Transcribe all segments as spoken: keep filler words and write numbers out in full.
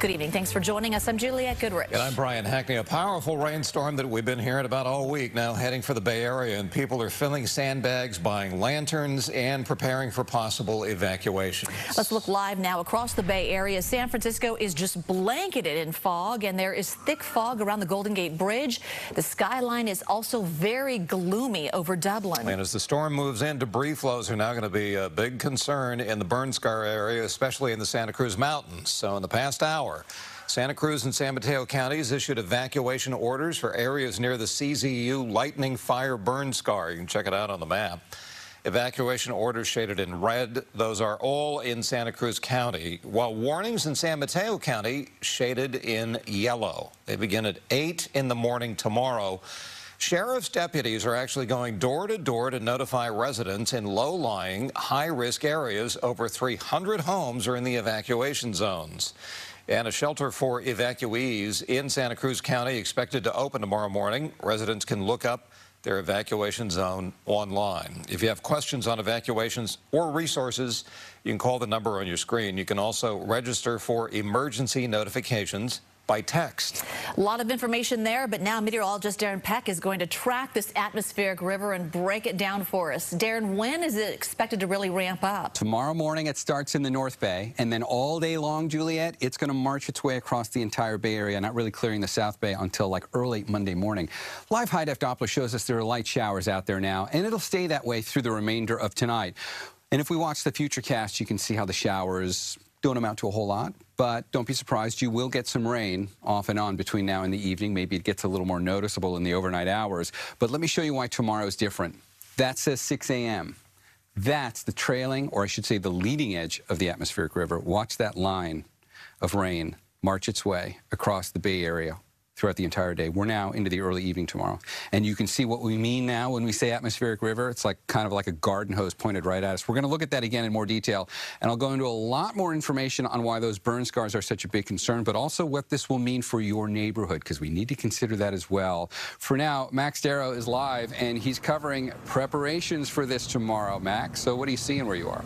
Good evening. Thanks for joining us. I'm Juliette Goodrich. And I'm Brian Hackney. A powerful rainstorm that we've been hearing about all week now heading for the Bay Area, and people are filling sandbags, buying lanterns, and preparing for possible evacuation. Let's look live now across the Bay Area. San Francisco is just blanketed in fog, and there is thick fog around the Golden Gate Bridge. The skyline is also very gloomy over Dublin. And as the storm moves in, debris flows are now going to be a big concern in the burn scar area, especially in the Santa Cruz Mountains. So in the past hour, Santa Cruz and San Mateo counties issued evacuation orders for areas near the C Z U lightning fire burn scar. You can check it out on the map. Evacuation orders shaded in red. Those are all in Santa Cruz County, while warnings in San Mateo County shaded in yellow. They begin at eight in the morning tomorrow. Sheriff's deputies are actually going door to door to notify residents in low-lying, high-risk areas. Over three hundred homes are in the evacuation zones. And a shelter for evacuees in Santa Cruz County expected to open tomorrow morning. Residents can look up their evacuation zone online. If you have questions on evacuations or resources, you can call the number on your screen. You can also register for emergency notifications by text. A lot of information there, but now meteorologist Darren Peck is going to track this atmospheric river and break it down for us. Darren, when is it expected to really ramp up? Tomorrow morning it starts in the North Bay, and then all day long, Juliette, it's going to march its way across the entire Bay Area, not really clearing the South Bay until like early Monday morning. Live high-def Doppler shows us there are light showers out there now, and it'll stay that way through the remainder of tonight. And if we watch the Futurecast, you can see how the showers don't amount to a whole lot, but don't be surprised. You will get some rain off and on between now and the evening. Maybe it gets a little more noticeable in the overnight hours. But let me show you why tomorrow is different. That says six A M That's the trailing, or I should say the leading edge of the atmospheric river. Watch that line of rain march its way across the Bay Area throughout the entire day. We're now into the early evening tomorrow. And you can see what we mean now when we say atmospheric river. It's like kind of like a garden hose pointed right at us. We're going to look at that again in more detail. And I'll go into a lot more information on why those burn scars are such a big concern, but also what this will mean for your neighborhood, because we need to consider that as well. For now, Max Darrow is live, and he's covering preparations for this tomorrow. Max, so what are you seeing where you are?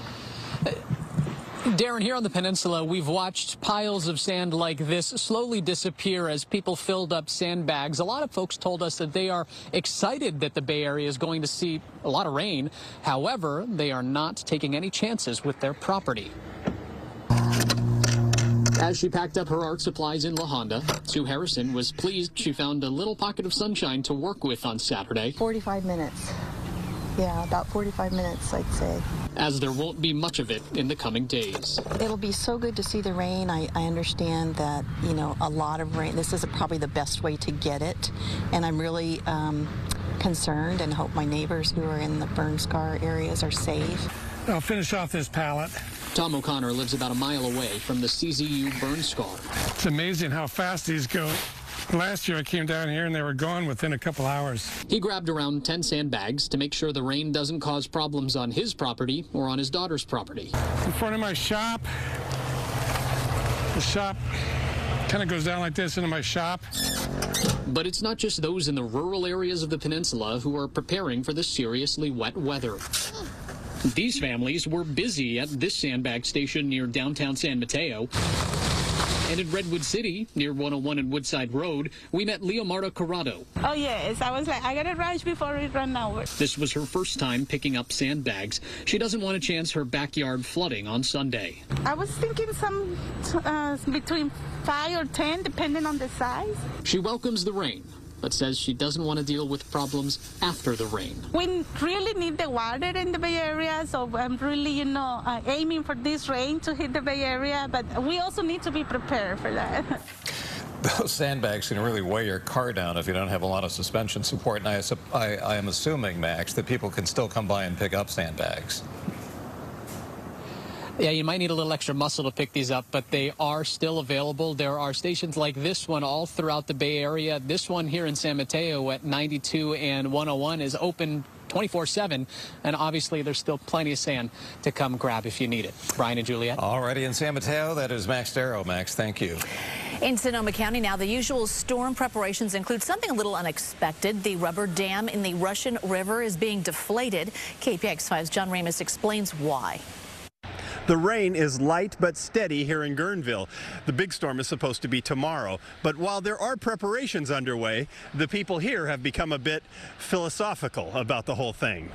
Darren, here on the peninsula, we've watched piles of sand like this slowly disappear as people filled up sandbags. A lot of folks told us that they are excited that the Bay Area is going to see a lot of rain. However, they are not taking any chances with their property. As she packed up her art supplies in La Honda, Sue Harrison was pleased she found a little pocket of sunshine to work with on Saturday. forty-five minutes. Yeah, about forty-five minutes, I'd say. As there won't be much of it in the coming days. It'll be so good to see the rain. I, I understand that, you know, a lot of rain. This is probably the best way to get it. And I'm really um, concerned and hope my neighbors who are in the burn scar areas are safe. I'll finish off this pallet. Tom O'Connor lives about a mile away from the C Z U burn scar. It's amazing how fast these go. Last year I came down here and they were gone within a couple hours. He grabbed around ten sandbags to make sure the rain doesn't cause problems on his property or on his daughter's property. In front of my shop, the shop kind of goes down like this into my shop. But it's not just those in the rural areas of the peninsula who are preparing for the seriously wet weather. These families were busy at this sandbag station near downtown San Mateo. And in Redwood City, near one oh one and Woodside Road, we met Leomarta Corrado. Oh, yes. I was like, I got to rush before it run out. This was her first time picking up sandbags. She doesn't want to chance her backyard flooding on Sunday. I was thinking some uh, between five or ten, depending on the size. She welcomes the rain, but says she doesn't want to deal with problems after the rain. We really need the water in the Bay Area, so I'm really, you know, uh, aiming for this rain to hit the Bay Area, but we also need to be prepared for that. Those sandbags can really weigh your car down if you don't have a lot of suspension support, and I, I, I am assuming, Max, that people can still come by and pick up sandbags. Yeah, you might need a little extra muscle to pick these up, but they are still available. There are stations like this one all throughout the Bay Area. This one here in San Mateo at ninety-two and one oh one is open twenty-four seven, and obviously there's still plenty of sand to come grab if you need it. Brian and Juliette. Already in San Mateo, that is Max Darrow. Max, thank you. In Sonoma County now, the usual storm preparations include something a little unexpected. The rubber dam in the Russian River is being deflated. K P X five's John Ramos explains why. The rain is light but steady here in Guerneville. The big storm is supposed to be tomorrow. But while there are preparations underway, the people here have become a bit philosophical about the whole thing.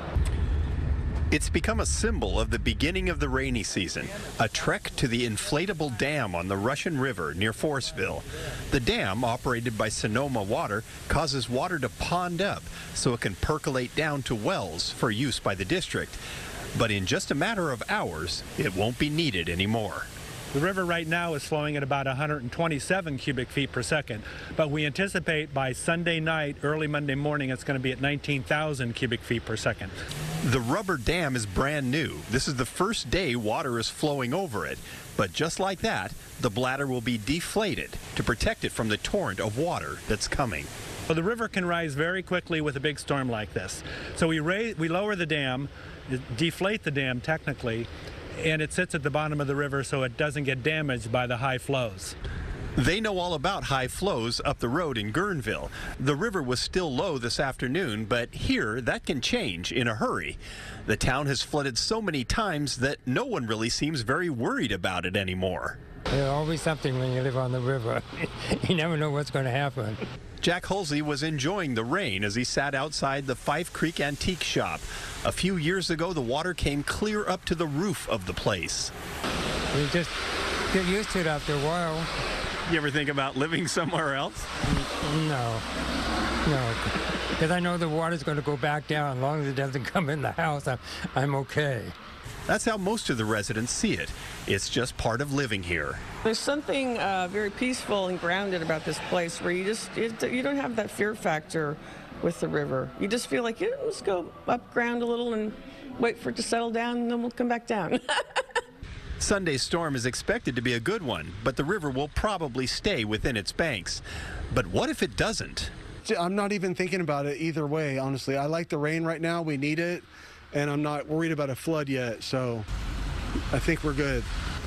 It's become a symbol of the beginning of the rainy season, a trek to the inflatable dam on the Russian River near Forestville. The dam, operated by Sonoma Water, causes water to pond up so it can percolate down to wells for use by the district. But in just a matter of hours, it won't be needed anymore. The river right now is flowing at about one hundred twenty-seven cubic feet per second, but we anticipate by Sunday night, early Monday morning, it's going to be at nineteen thousand cubic feet per second. The rubber dam is brand new. This is the first day water is flowing over it. But just like that, the bladder will be deflated to protect it from the torrent of water that's coming. Well, the river can rise very quickly with a big storm like this. So we, raise, we lower the dam, deflate the dam technically, and it sits at the bottom of the river so it doesn't get damaged by the high flows. They know all about high flows up the road in Guerneville. The river was still low this afternoon, but here that can change in a hurry. The town has flooded so many times that no one really seems very worried about it anymore. There's always something when you live on the river. You never know what's going to happen. Jack Hulsey was enjoying the rain as he sat outside the Fife Creek Antique Shop. A few years ago, the water came clear up to the roof of the place. You just get used to it after a while. You ever think about living somewhere else? No, no, because I know the water's going to go back down. As long as it doesn't come in the house, I'm, I'm okay. That's how most of the residents see it. It's just part of living here. There's something uh, very peaceful and grounded about this place where you just, it, you don't have that fear factor with the river. You just feel like, yeah, let's go up ground a little and wait for it to settle down, and then we'll come back down. Sunday's storm is expected to be a good one, but the river will probably stay within its banks. But what if it doesn't? I'm not even thinking about it either way, honestly. I like the rain right now. We need it. And I'm not worried about a flood yet, so I think we're good.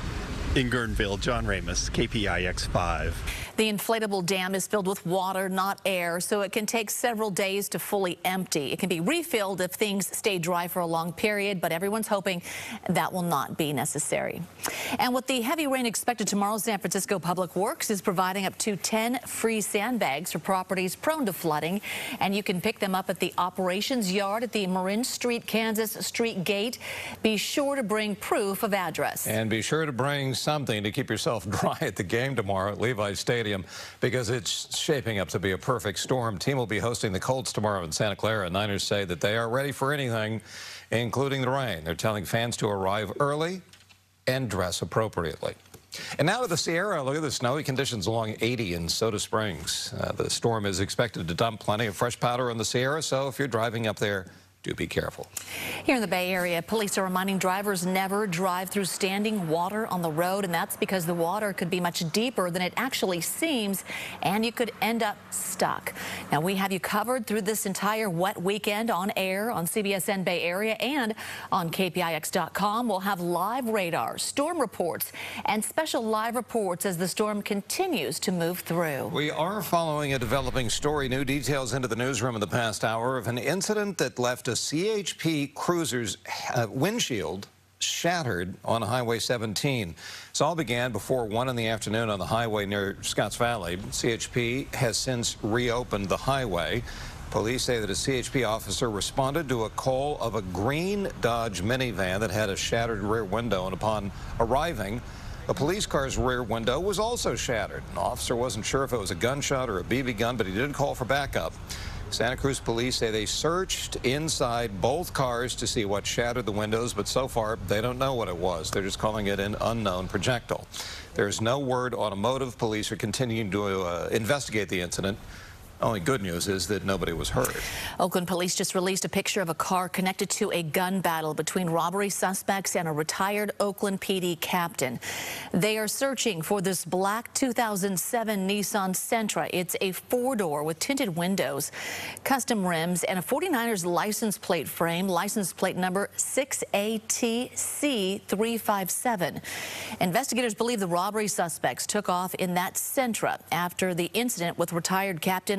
In Guerneville, John Ramos, K P I X five. The inflatable dam is filled with water, not air, so it can take several days to fully empty. It can be refilled if things stay dry for a long period, but everyone's hoping that will not be necessary. And with the heavy rain expected tomorrow, San Francisco Public Works is providing up to ten free sandbags for properties prone to flooding, and you can pick them up at the operations yard at the Marin Street, Kansas Street Gate. Be sure to bring proof of address. And be sure to bring something to keep yourself dry at the game tomorrow at Levi Stadium, because it's shaping up to be a perfect storm. Team will be hosting the Colts tomorrow in Santa Clara. Niners say that they are ready for anything, including the rain. They're telling fans to arrive early and dress appropriately. And now to the Sierra. Look at the snowy conditions along eighty in Soda Springs. Uh, the storm is expected to dump plenty of fresh powder on the Sierra, so if you're driving up there, do be careful. Here in the Bay Area, police are reminding drivers never drive through standing water on the road, and that's because the water could be much deeper than it actually seems, and you could end up stuck. Now, we have you covered through this entire wet weekend on air on C B S N Bay Area and on K P I X dot com. We'll have live radar, storm reports, and special live reports as the storm continues to move through. We are following a developing story. New details into the newsroom in the past hour of an incident that left a C H P cruiser's uh, windshield shattered on Highway seventeen. This all began before one in the afternoon on the highway near Scotts Valley. C H P has since reopened the highway. Police say that a C H P officer responded to a call of a green Dodge minivan that had a shattered rear window, and upon arriving, a police car's rear window was also shattered. An officer wasn't sure if it was a gunshot or a B B gun, but he did call for backup. Santa Cruz police say they searched inside both cars to see what shattered the windows, but so far they don't know what it was. They're just calling it an unknown projectile. There's no word on a motive. Police are continuing to uh, investigate the incident. Only good news is that nobody was hurt. Oakland police just released a picture of a car connected to a gun battle between robbery suspects and a retired Oakland P D captain. They are searching for this black two thousand seven Nissan Sentra. It's a four-door with tinted windows, custom rims, and a forty-niners license plate frame, license plate number six A T C three five seven. Investigators believe the robbery suspects took off in that Sentra after the incident with retired Captain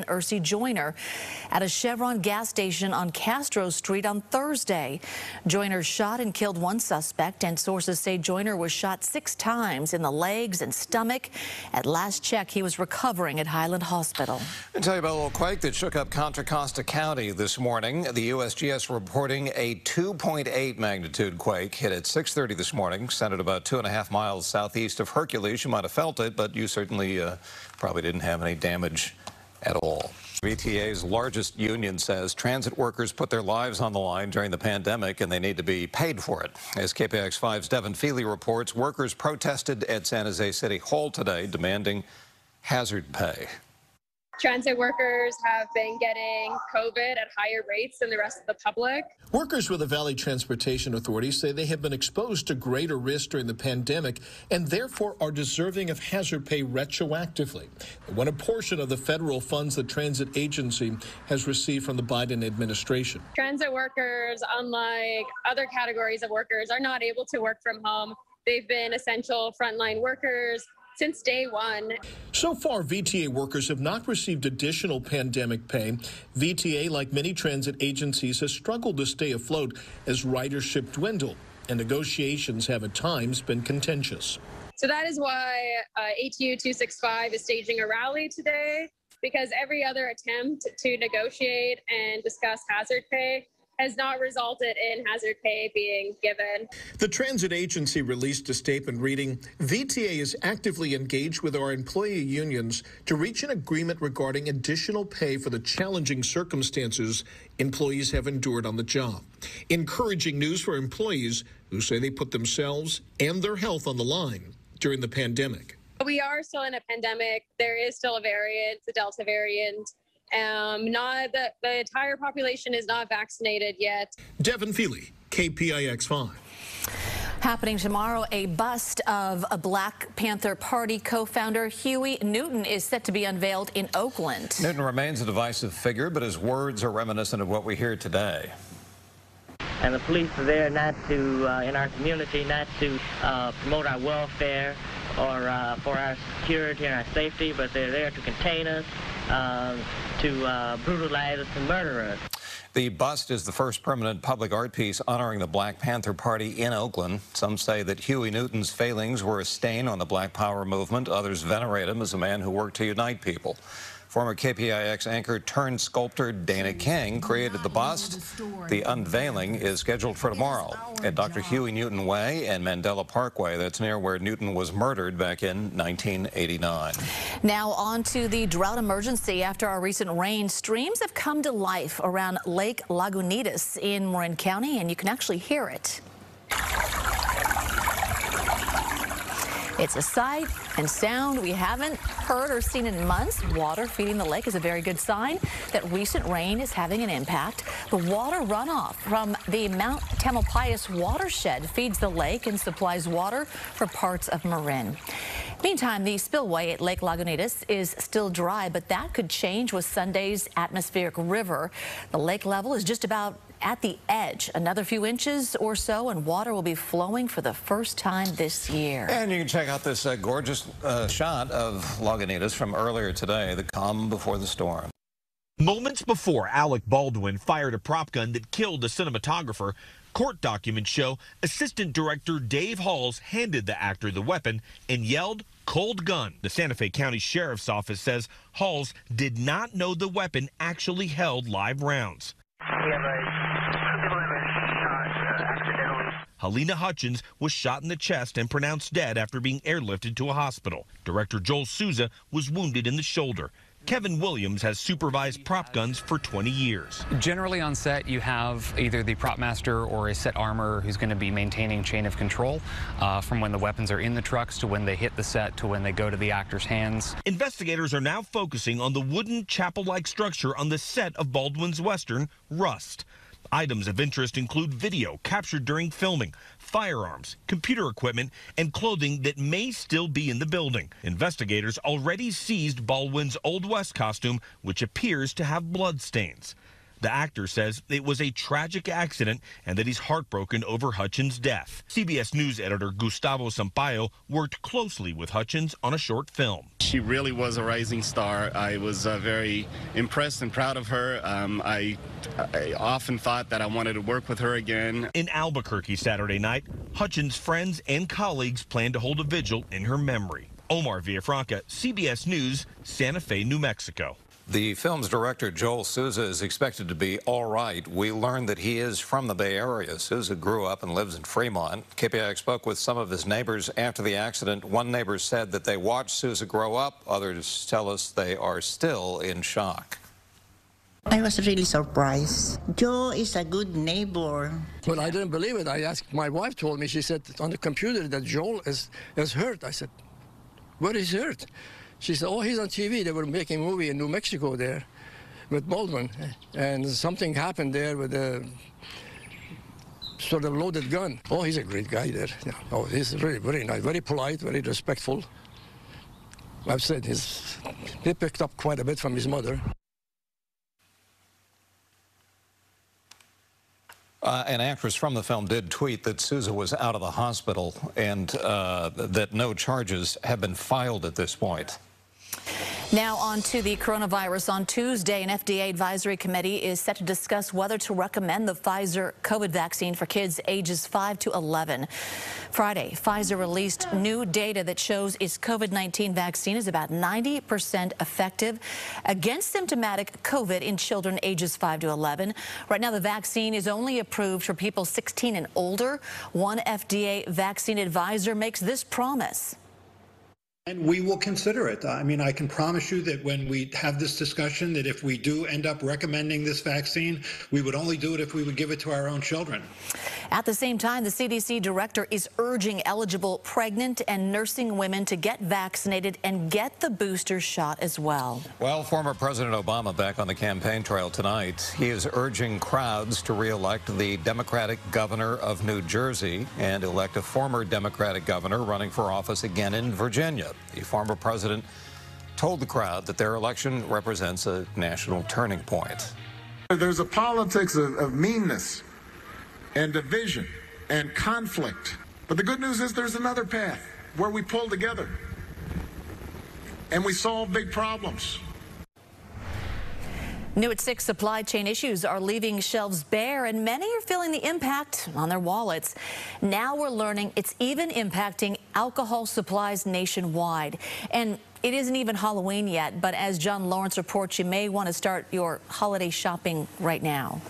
Ursi Joyner at a Chevron gas station on Castro Street on Thursday. Joyner shot and killed one suspect, and sources say Joyner was shot six times in the legs and stomach. At last check, he was recovering at Highland Hospital. I'll tell you about a little quake that shook up Contra Costa County this morning. The U S G S reporting a two point eight magnitude quake hit at six thirty this morning, centered about two and a half miles southeast of Hercules. You might have felt it, but you certainly uh, probably didn't have any damage at all. V T A's largest union says transit workers put their lives on the line during the pandemic and they need to be paid for it. As K P I X five's Devin Feely reports, workers protested at San Jose City Hall today demanding hazard pay. Transit workers have been getting COVID at higher rates than the rest of the public. Workers with the Valley Transportation Authority say they have been exposed to greater risk during the pandemic and therefore are deserving of hazard pay retroactively. They want a portion of the federal funds the transit agency has received from the Biden administration. Transit workers, unlike other categories of workers, are not able to work from home. They've been essential frontline workers since day one. So far, V T A workers have not received additional pandemic pay. V T A, like many transit agencies, has struggled to stay afloat as ridership dwindled, and negotiations have at times been contentious. So that is why uh, A T U two sixty-five is staging a rally today, because every other attempt to negotiate and discuss hazard pay has not resulted in hazard pay being given. The transit agency released a statement reading, V T A is actively engaged with our employee unions to reach an agreement regarding additional pay for the challenging circumstances employees have endured on the job. Encouraging news for employees who say they put themselves and their health on the line during the pandemic. We are still in a pandemic. There is still a variant, the Delta variant. Um, not the, the entire population is not vaccinated yet. Devin Feely, K P I X five. Happening tomorrow, a bust of a Black Panther Party co-founder Huey Newton is set to be unveiled in Oakland. Newton remains a divisive figure, but his words are reminiscent of what we hear today. And the police are there not to, uh, in our community, not to uh, promote our welfare or uh, for our security and our safety, but they're there to contain us, uh, to uh, brutalize us and murder us. The bust is the first permanent public art piece honoring the Black Panther Party in Oakland. Some say that Huey Newton's failings were a stain on the Black Power movement. Others venerate him as a man who worked to unite people. Former K P I X anchor turned sculptor Dana King created the bust. The unveiling is scheduled for tomorrow at Doctor Huey Newton Way and Mandela Parkway. That's near where Newton was murdered back in nineteen eighty-nine. Now on to the drought emergency. After our recent rain, streams have come to life around Lake Lagunitas in Marin County, and you can actually hear it. It's a sight and sound we haven't heard or seen in months. Water feeding the lake is a very good sign that recent rain is having an impact. The water runoff from the Mount Tamalpais watershed feeds the lake and supplies water for parts of Marin. Meantime, the spillway at Lake Lagunitas is still dry, but that could change with Sunday's atmospheric river. The lake level is just about at the edge. Another few inches or so, and water will be flowing for the first time this year. And you can check out this uh, gorgeous uh, shot of Lagunitas from earlier today, the calm before the storm. Moments before Alec Baldwin fired a prop gun that killed a cinematographer, court documents show Assistant Director Dave Halls handed the actor the weapon and yelled, "Cold gun." The Santa Fe County Sheriff's Office says Halls did not know the weapon actually held live rounds. Helena Hutchins was shot in the chest and pronounced dead after being airlifted to a hospital. Director Joel Souza was wounded in the shoulder. Kevin Williams has supervised prop guns for twenty years. Generally on set, you have either the prop master or a set armorer who's going to be maintaining chain of control uh, from when the weapons are in the trucks to when they hit the set to when they go to the actor's hands. Investigators are now focusing on the wooden chapel-like structure on the set of Baldwin's Western, Rust. Items of interest include video captured during filming, firearms, computer equipment, and clothing that may still be in the building. Investigators already seized Baldwin's Old West costume, which appears to have blood stains. The actor says it was a tragic accident and that he's heartbroken over Hutchins' death. C B S News editor Gustavo Sampaio worked closely with Hutchins on a short film. She really was a rising star. I was uh, very impressed and proud of her. Um, I, I often thought that I wanted to work with her again. In Albuquerque Saturday night, Hutchins' friends and colleagues plan to hold a vigil in her memory. Omar Villafranca, C B S News, Santa Fe, New Mexico. The film's director, Joel Souza, is expected to be all right. We learned that he is from the Bay Area. Souza grew up and lives in Fremont. K P I X spoke with some of his neighbors after the accident. One neighbor said that they watched Souza grow up. Others tell us they are still in shock. I was really surprised. Joe is a good neighbor. When I didn't believe it, I asked, my wife told me, she said on the computer that Joel is, is hurt. I said, where is he hurt? She said, oh, he's on T V. They were making a movie in New Mexico there with Baldwin. And something happened there with a sort of loaded gun. Oh, he's a great guy there. Yeah. Oh, he's really very nice, very polite, very respectful. I've said he's, he picked up quite a bit from his mother. Uh, an actress from the film did tweet that Souza was out of the hospital and uh, that no charges have been filed at this point. Now on to the coronavirus. On Tuesday, an F D A advisory committee is set to discuss whether to recommend the Pfizer COVID vaccine for kids ages five to eleven. Friday, Pfizer released new data that shows its COVID nineteen vaccine is about ninety percent effective against symptomatic COVID in children ages five to eleven. Right now, the vaccine is only approved for people sixteen and older. One F D A vaccine advisor makes this promise. And we will consider it. I mean, I can promise you that when we have this discussion, that if we do end up recommending this vaccine, we would only do it if we would give it to our own children. At the same time, the C D C director is urging eligible pregnant and nursing women to get vaccinated and get the booster shot as well. Well, former President Obama back on the campaign trail tonight. He is urging crowds to re-elect the Democratic governor of New Jersey and elect a former Democratic governor running for office again in Virginia. The former president told the crowd that their election represents a national turning point. There's a politics of, of meanness and division and conflict. But the good news is there's another path where we pull together and we solve big problems. New at six, supply chain issues are leaving shelves bare, and many are feeling the impact on their wallets. Now we're learning it's even impacting alcohol supplies nationwide. And it isn't even Halloween yet, but as John Lawrence reports, you may want to start your holiday shopping right now.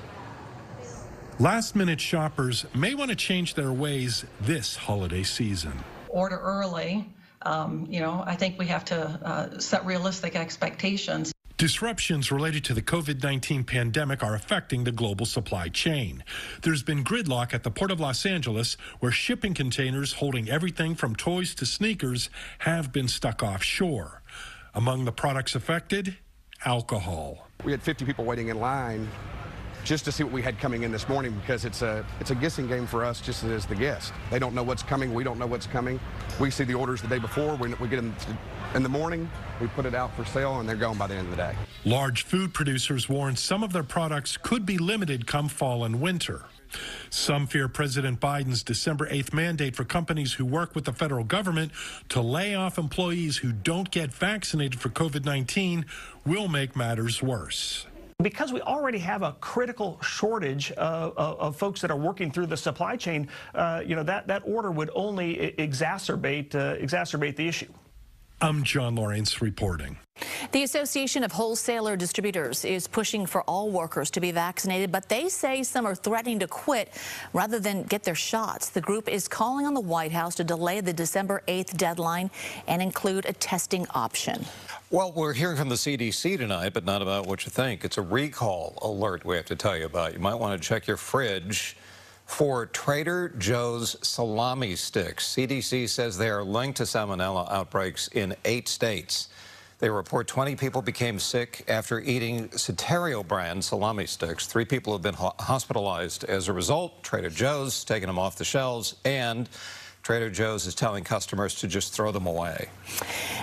Last-minute shoppers may want to change their ways this holiday season. Order early. Um, you know, I think we have to uh, set realistic expectations. Disruptions related to the COVID nineteen pandemic are affecting the global supply chain. There's been gridlock at the Port of Los Angeles, where shipping containers holding everything from toys to sneakers have been stuck offshore. Among the products affected, alcohol. We had fifty people waiting in line just to see what we had coming in this morning, because it's a it's a guessing game for us just as the guest. They don't know what's coming. We don't know what's coming. We see the orders the day before. We, we get them in the morning. We put it out for sale, and they're gone by the end of the day. Large food producers warn some of their products could be limited come fall and winter. Some fear President Biden's December eighth mandate for companies who work with the federal government to lay off employees who don't get vaccinated for COVID nineteen will make matters worse. Because we already have a critical shortage of, of, of folks that are working through the supply chain, uh, you know, that, that order would only exacerbate, uh, exacerbate the issue. I'm John Lawrence reporting. The Association of Wholesaler Distributors is pushing for all workers to be vaccinated, but they say some are threatening to quit rather than get their shots. The group is calling on the White House to delay the December eighth deadline and include a testing option. Well, we're hearing from the C D C tonight, but not about what you think. It's a recall alert we have to tell you about. You might want to check your fridge for Trader Joe's salami sticks. C D C says they are linked to salmonella outbreaks in eight states. They report twenty people became sick after eating Soterio brand salami sticks. Three people have been ho hospitalized as a result. Trader Joe's taking them off the shelves, and Trader Joe's is telling customers to just throw them away.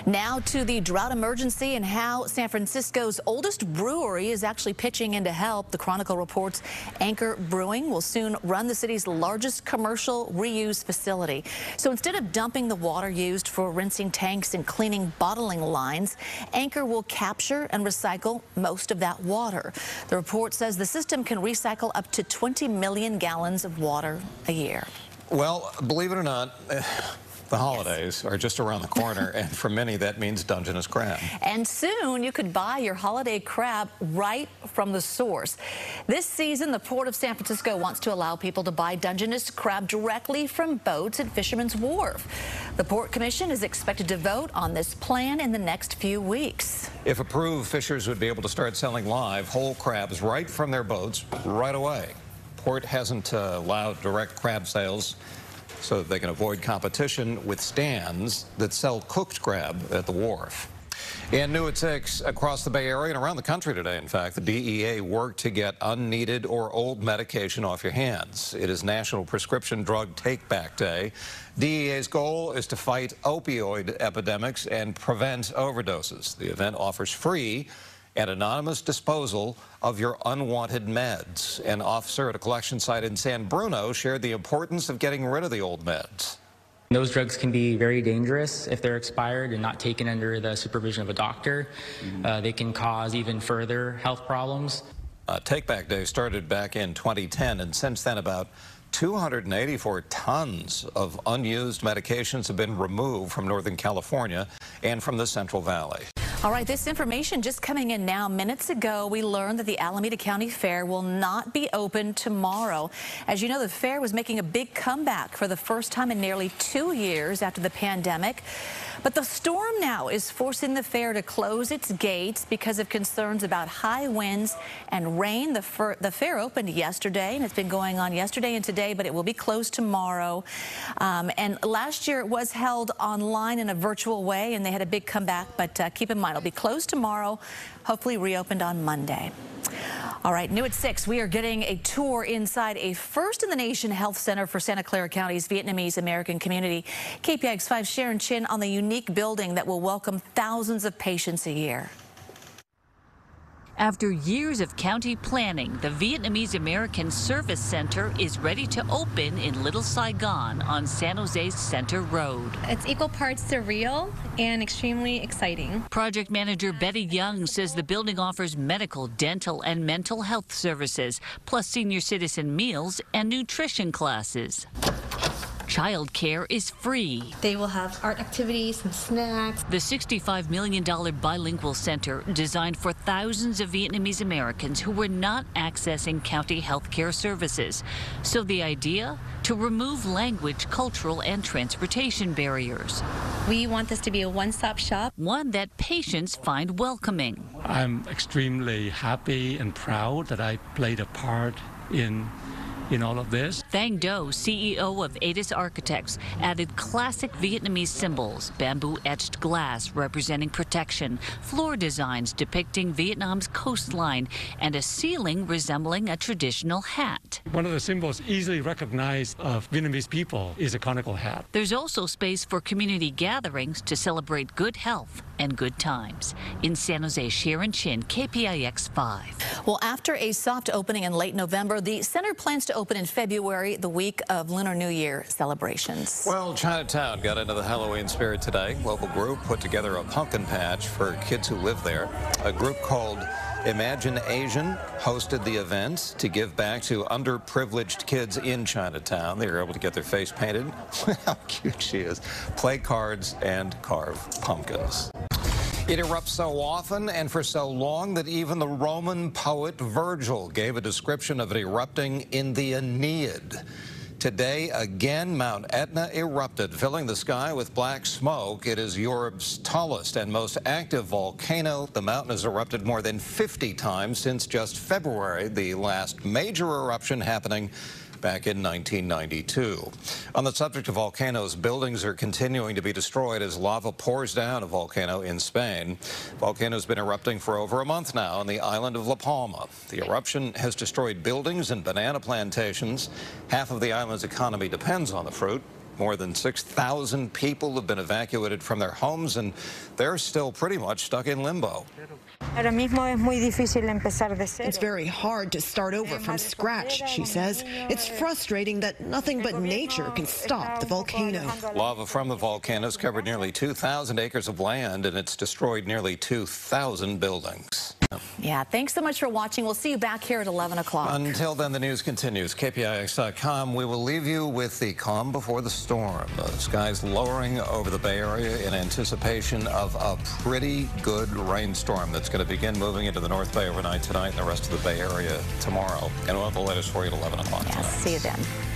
Now to the drought emergency and how San Francisco's oldest brewery is actually pitching in to help. The Chronicle reports Anchor Brewing will soon run the city's largest commercial reuse facility. So instead of dumping the water used for rinsing tanks and cleaning bottling lines, Anchor will capture and recycle most of that water. The report says the system can recycle up to twenty million gallons of water a year. Well, believe it or not, the holidays are just around the corner, and for many that means Dungeness crab. And soon you could buy your holiday crab right from the source. This season, the Port of San Francisco wants to allow people to buy Dungeness crab directly from boats at Fisherman's Wharf. The Port Commission is expected to vote on this plan in the next few weeks. If approved, fishers would be able to start selling live whole crabs right from their boats right away. Port hasn't uh, allowed direct crab sales so that they can avoid competition with stands that sell cooked crab at the wharf. And new at six across the Bay Area and around the country today, in fact, the D E A worked to get unneeded or old medication off your hands. It is National Prescription Drug Take-Back Day. D E A's goal is to fight opioid epidemics and prevent overdoses. The event offers free and anonymous disposal of your unwanted meds. An officer at a collection site in San Bruno shared the importance of getting rid of the old meds. Those drugs can be very dangerous if they're expired and not taken under the supervision of a doctor. Mm-hmm. uh, they can cause even further health problems. Uh, Take Back Day started back in twenty ten, and since then about two hundred eighty-four tons of unused medications have been removed from Northern California and from the Central Valley. All right, this information just coming in now. Minutes ago, we learned that the Alameda County Fair will not be open tomorrow. As you know, the fair was making a big comeback for the first time in nearly two years after the pandemic. But the storm now is forcing the fair to close its gates because of concerns about high winds and rain. The, fir the fair opened yesterday, and it's been going on yesterday and today, but it will be closed tomorrow. Um, and last year it was held online in a virtual way, and they had a big comeback. But uh, keep in mind, it'll be closed tomorrow, hopefully reopened on Monday. All right, new at six, we are getting a tour inside a first-in-the-nation health center for Santa Clara County's Vietnamese American community. K P I X five's Sharon Chin on the unique building that will welcome thousands of patients a year. After years of county planning, the Vietnamese American Service Center is ready to open in Little Saigon on San Jose's Center Road. It's equal parts surreal and extremely exciting. Project manager Betty Young says the building offers medical, dental, and mental health services, plus senior citizen meals and nutrition classes. Child care is free. They will have art activities and snacks. The sixty-five million dollar bilingual center designed for thousands of Vietnamese Americans who were not accessing county health care services. So the idea? To remove language, cultural, and transportation barriers. We want this to be a one-stop shop. One that patients find welcoming. I'm extremely happy and proud that I played a part in in all of this. Thang Do, C E O of Atis Architects, added classic Vietnamese symbols, bamboo-etched glass representing protection, floor designs depicting Vietnam's coastline, and a ceiling resembling a traditional hat. One of the symbols easily recognized of Vietnamese people is a conical hat. There's also space for community gatherings to celebrate good health and good times. In San Jose, Sharon Chin, K P I X five. Well, after a soft opening in late November, the center plans to open in February, the week of Lunar New Year celebrations. Well, Chinatown got into the Halloween spirit today. Local group put together a pumpkin patch for kids who live there. A group called Imagine Asian hosted the event to give back to underprivileged kids in Chinatown. They were able to get their face painted. How cute she is. Play cards and carve pumpkins. It erupts so often and for so long that even the Roman poet Virgil gave a description of it erupting in the Aeneid. Today, again, Mount Etna erupted, filling the sky with black smoke. It is Europe's tallest and most active volcano. The mountain has erupted more than fifty times since just February, the last major eruption happening back in nineteen ninety-two. On the subject of volcanoes, buildings are continuing to be destroyed as lava pours down a volcano in Spain. Volcano's been erupting for over a month now on the island of La Palma. The eruption has destroyed buildings and banana plantations. Half of the island's economy depends on the fruit. More than six thousand people have been evacuated from their homes, and they're still pretty much stuck in limbo. It's very hard to start over from scratch, she says. It's frustrating that nothing but nature can stop the volcano. Lava from the volcano has covered nearly two thousand acres of land, and it's destroyed nearly two thousand buildings. Yeah, thanks so much for watching. We'll see you back here at eleven o'clock. Until then, the news continues. K P I X dot com. We will leave you with the calm before the storm. The skies lowering over the Bay Area in anticipation of a pretty good rainstorm that's going to begin moving into the North Bay overnight tonight and the rest of the Bay Area tomorrow. And we'll have the latest for you at eleven o'clock Yes, tonight. see you then.